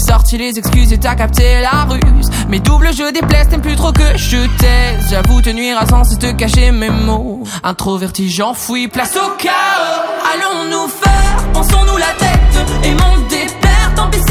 sorti les excuses et t'as capté la ruse. Mes doubles jeux déplaisent, t'aimes plus trop que je taise. J'avoue te nuire à sens et te cacher mes mots. Introverti, j'enfouis, place au chaos. Allons-nous faire, pensons-nous la tête et monte des pères, tant pis